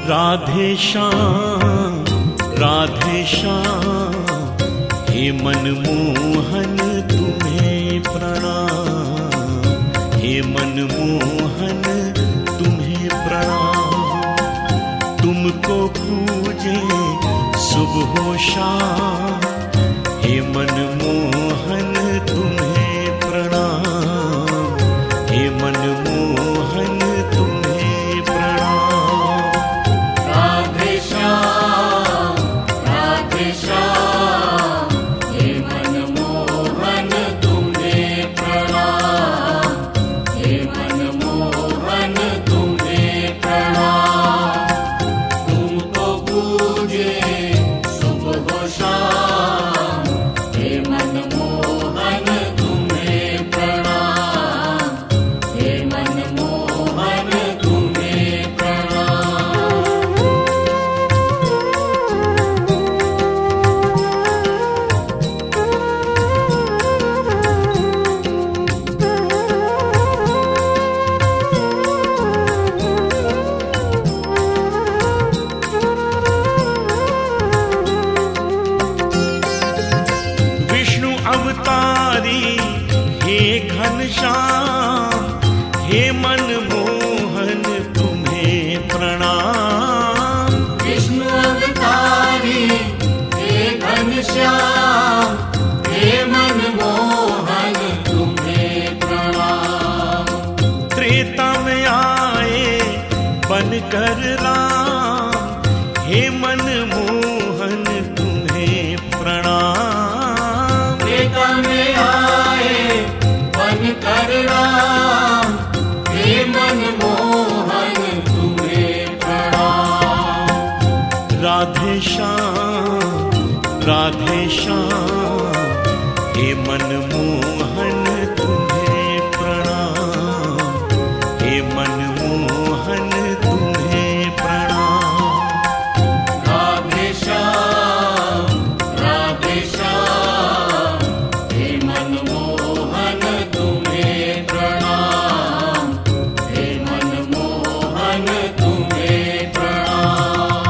राधे श्याम हे मनमोहन तुम्हें प्रणाम, हे मनमोहन तुम्हें प्रणाम। तुमको पूजे सुबह शाम, हे मनमोहन तुम्हें प्रणाम, हे मनमोहन तुम्हें प्रणाम। राधे श्याम हे मनमोहन तुम्हें प्रणाम, हे मनमोहन तुम्हें प्रणाम। तुमको पूजे सुबह शाम, हे मनमोहन तुम्हें प्रणाम, हे मनमोहन तुम्हें प्रणाम। विष्णु अवतारी हे घनश्याम, हे मनमोहन तुम्हें प्रणाम। विष्णु अवतारी हे घनश्याम, हे मनमोहन तुम्हें प्रणाम। त्रेता में आए बनकर राम, हे मनमोहन तुम्हें प्रणाम। त्रेता में आए बनकर राम, हे मनमोहन तुम्हें प्रणाम। राधे श्याम हे मनमोहन तुम्हें प्रणाम, हे मनमोहन तुम्हें प्रणाम। राधे श्याम हे मनमोहन तुम्हें प्रणाम, हे मनमोहन तुम्हें प्रणाम।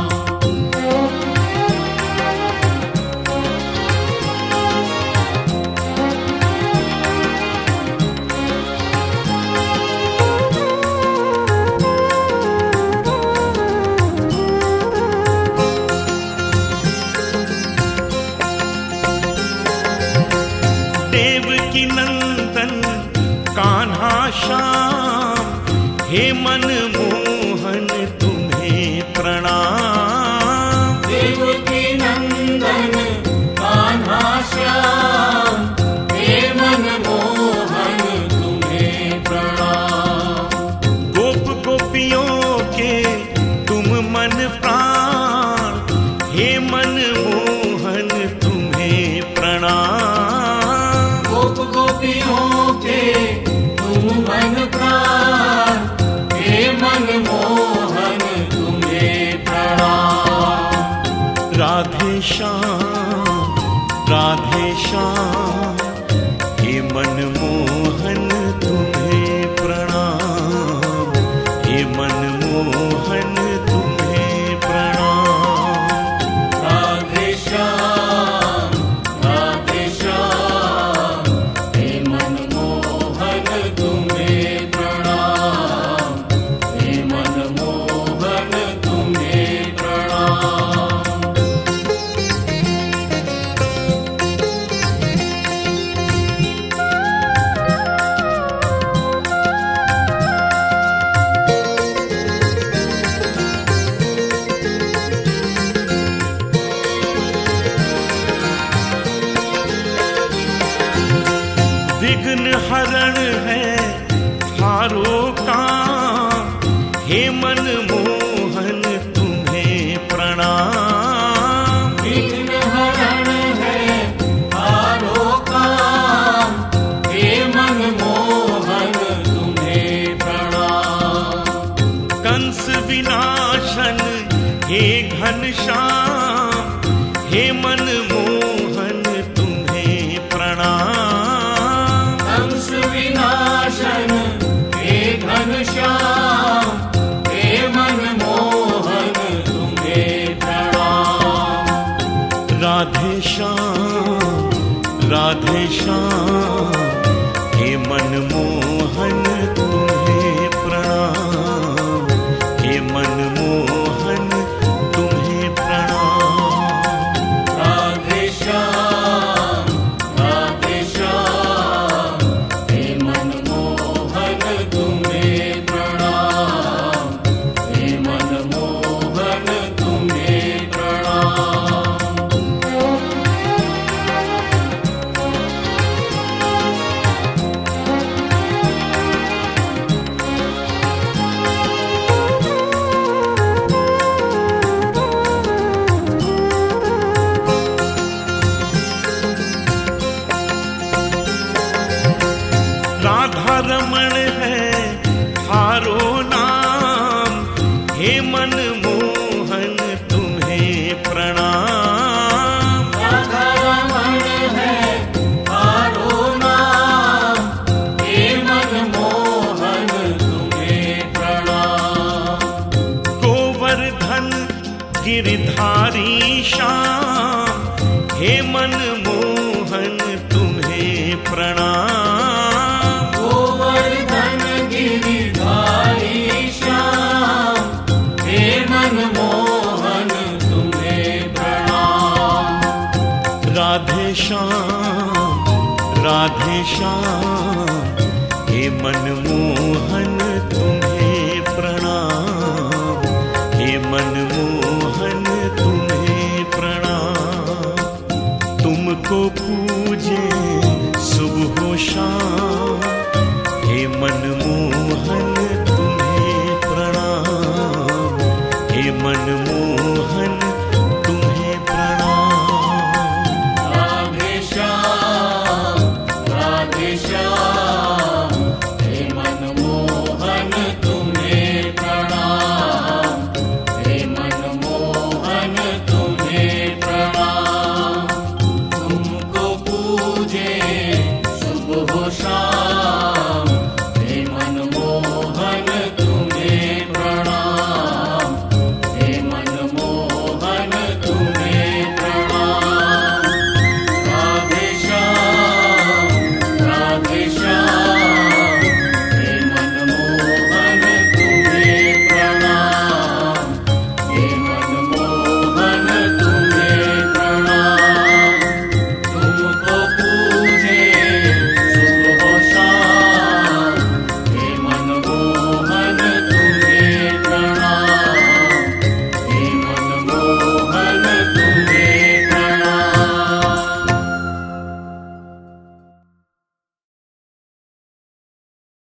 देवकी नंदन कान्हा श्याम, हे मनमोहन तुम्हें प्रणाम। देवकी नंदन कान्हा श्याम, हे मनमोहन तुम्हें प्रणाम। गोप गोपियों के तुम मन प्राण, हे मनमोहन तुम्हें प्रणाम। गोप गोपियों के तुम मन प्राण, हे मनमोहन तुम्हें प्रणाम। राधे श्याम हे मनमोहन तुम्हें प्रणाम, हे मनमोहन तुम्हें प्रणाम। राधे श्याम हे मनमोहन तुम्हें प्रणाम, हे मनमोहन तुम्हें प्रणाम। विघ्न हरण है थारो काम, हे मनमोहन तुम्हें प्रणाम। विघ्न हरण है थारो काम, हे मनमोहन तुम्हें प्रणाम। कंस विनाशन हे घनश्याम, हे मनमोहन तुम्हें प्रणाम। कंस विनाशन हे घनश्याम, हे मनमोहन गिरधारी श्याम, हे मनमोहन तुम्हें प्रणाम। गोवर्धन गिरिधारी श्याम, हे मनमोहन तुम्हें प्रणाम। राधे श्याम, राधे श्याम, हे मनमोहन तुम्हें प्रणाम, हे मनमोहन तुम्हें प्रणाम। तुमको पूजे